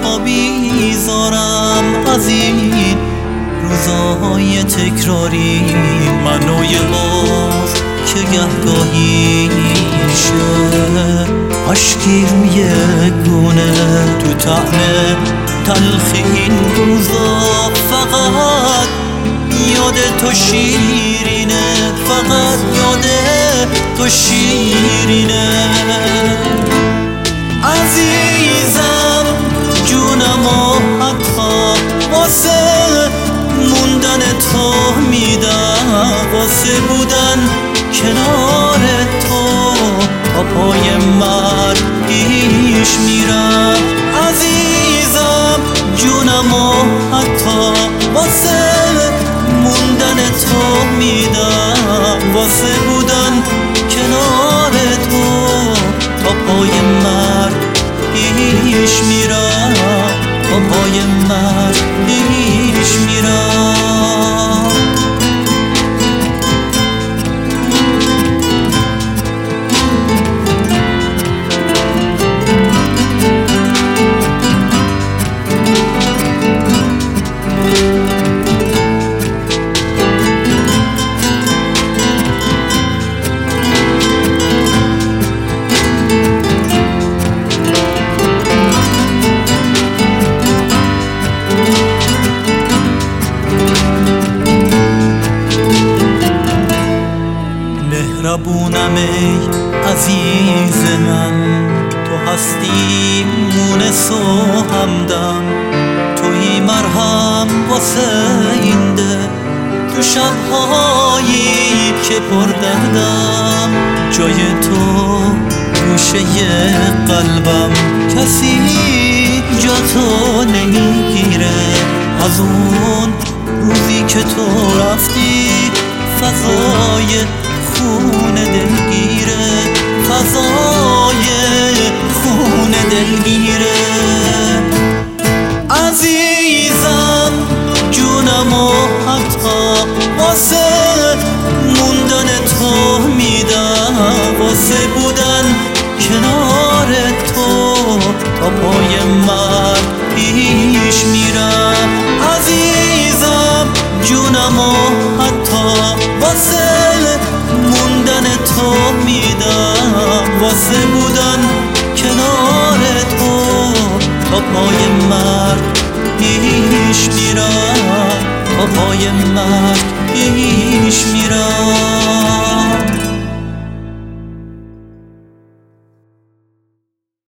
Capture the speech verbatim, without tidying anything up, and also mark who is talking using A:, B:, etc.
A: پا بیزارم از این روزهای تکراری، منوی باز که گهگاهی شه عشقی روی گونه تو طعم تلخ این روزا. فقط یاد تو شیرینه، فقط یاد تو شیرینه. عزیزم جونم و حتی واسه موندن تو میدم، واسه بودن کنار تو تا پای مرگ پیش میرم. عزیزم جونم و حتی واسه موندن تو میدم، واسه بودن کنار تو تا پای مرگ پیش میرم، تا پای مرگ پیش میرم. مهربونم ای عزیز من، تو هستی مونس و همدم، توی مرهم واسه این ده تو شبهایی که پر دردم. جای تو گوشه قلبم کسی جا تو نمیگیره. از اون روزی که تو رفتی فضای خون دلگیره، فضای خون دلگیره. عزیزم جونم و حتی واسه موندن تو میدم، واسه بودن کنار تو تا پای مرگ پیش میرم. عزیزم جونم و حتی واسه موندن تو میدم، واسه بودن کنار تو تا پای مرگ پیش میرم، تا پای مرگ